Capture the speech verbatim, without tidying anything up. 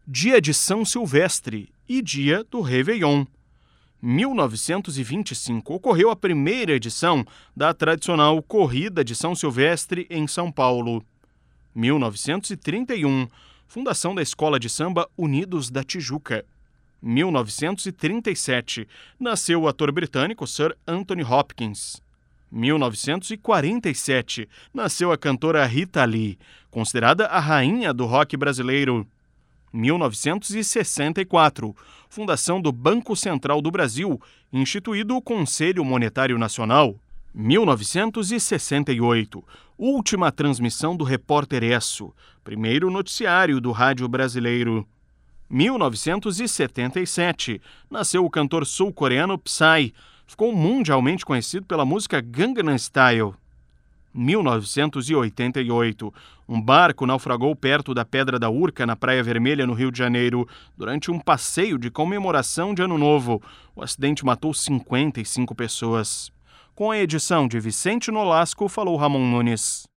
Dia de São Silvestre e Dia do Réveillon. mil novecentos e vinte e cinco ocorreu a primeira edição da tradicional Corrida de São Silvestre em São Paulo. mil novecentos e trinta e um, fundação da Escola de Samba Unidos da Tijuca. mil novecentos e trinta e sete, nasceu o ator britânico Sir Anthony Hopkins. mil novecentos e quarenta e sete, nasceu a cantora Rita Lee, considerada a rainha do rock brasileiro. mil novecentos e sessenta e quatro, fundação do Banco Central do Brasil, instituído o Conselho Monetário Nacional. mil novecentos e sessenta e oito, última transmissão do Repórter Esso, primeiro noticiário do rádio brasileiro. mil novecentos e setenta e sete, nasceu o cantor sul-coreano Psy, ficou mundialmente conhecido pela música Gangnam Style. mil novecentos e oitenta e oito, um barco naufragou perto da Pedra da Urca, na Praia Vermelha, no Rio de Janeiro, durante um passeio de comemoração de Ano Novo. O acidente matou cinquenta e cinco pessoas. Com a edição de Vicente Nolasco, falou Ramon Nunes.